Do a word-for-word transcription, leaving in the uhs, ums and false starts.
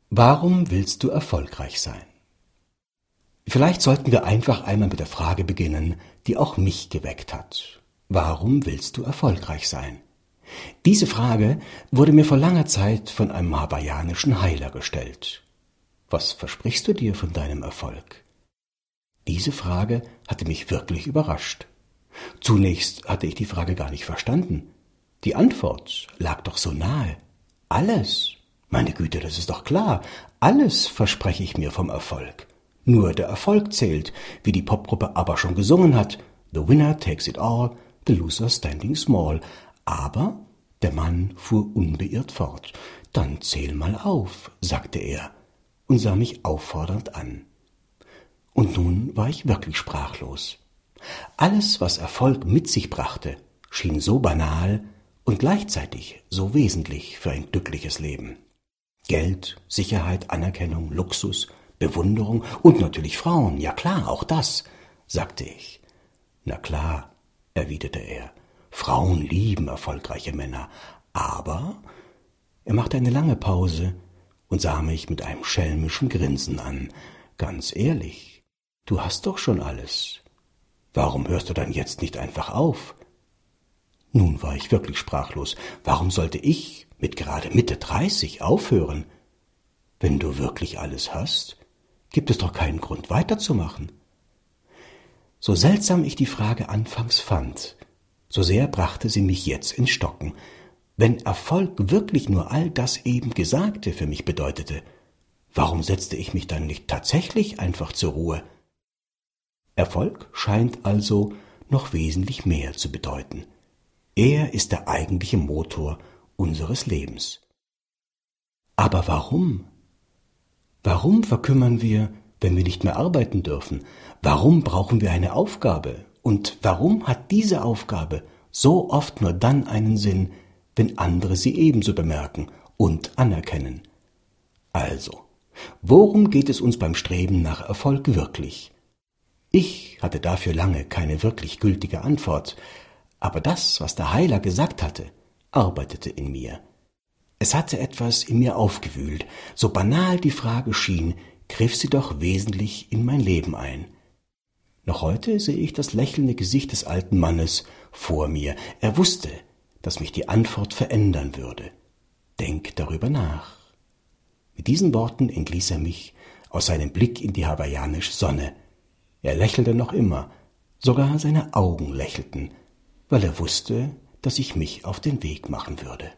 Warum willst du erfolgreich sein? Vielleicht sollten wir einfach einmal mit der Frage beginnen, die auch mich geweckt hat. Warum willst du erfolgreich sein? Diese Frage wurde mir vor langer Zeit von einem hawaiianischen Heiler gestellt. Was versprichst du dir von deinem Erfolg? Diese Frage hatte mich wirklich überrascht. Zunächst hatte ich die Frage gar nicht verstanden. Die Antwort lag doch so nahe. Alles. Meine Güte, das ist doch klar. Alles verspreche ich mir vom Erfolg. Nur der Erfolg zählt, wie die Popgruppe ABBA schon gesungen hat. The winner takes it all, the loser standing small. Aber der Mann fuhr unbeirrt fort. Dann zähl mal auf, sagte er und sah mich auffordernd an. Und nun war ich wirklich sprachlos. Alles, was Erfolg mit sich brachte, schien so banal und gleichzeitig so wesentlich für ein glückliches Leben. Geld, Sicherheit, Anerkennung, Luxus, Bewunderung und natürlich Frauen, ja klar, auch das, sagte ich. Na klar, erwiderte er, Frauen lieben erfolgreiche Männer, aber... Er machte eine lange Pause und sah mich mit einem schelmischen Grinsen an. Ganz ehrlich, du hast doch schon alles. Warum hörst du dann jetzt nicht einfach auf? Nun war ich wirklich sprachlos. Warum sollte ich mit gerade Mitte dreißig aufhören? Wenn du wirklich alles hast, gibt es doch keinen Grund weiterzumachen. So seltsam ich die Frage anfangs fand, so sehr brachte sie mich jetzt ins Stocken. Wenn Erfolg wirklich nur all das eben Gesagte für mich bedeutete, warum setzte ich mich dann nicht tatsächlich einfach zur Ruhe? Erfolg scheint also noch wesentlich mehr zu bedeuten. Er ist der eigentliche Motor unseres Lebens. Aber warum? Warum verkümmern wir, wenn wir nicht mehr arbeiten dürfen? Warum brauchen wir eine Aufgabe? Und warum hat diese Aufgabe so oft nur dann einen Sinn, wenn andere sie ebenso bemerken und anerkennen? Also, worum geht es uns beim Streben nach Erfolg wirklich? Ich hatte dafür lange keine wirklich gültige Antwort, aber das, was der Heiler gesagt hatte, arbeitete in mir. Es hatte etwas in mir aufgewühlt. So banal die Frage schien, griff sie doch wesentlich in mein Leben ein. Noch heute sehe ich das lächelnde Gesicht des alten Mannes vor mir. Er wusste, dass mich die Antwort verändern würde. Denk darüber nach. Mit diesen Worten entließ er mich aus seinem Blick in die hawaiianische Sonne. Er lächelte noch immer, sogar seine Augen lächelten, weil er wusste, dass ich mich auf den Weg machen würde.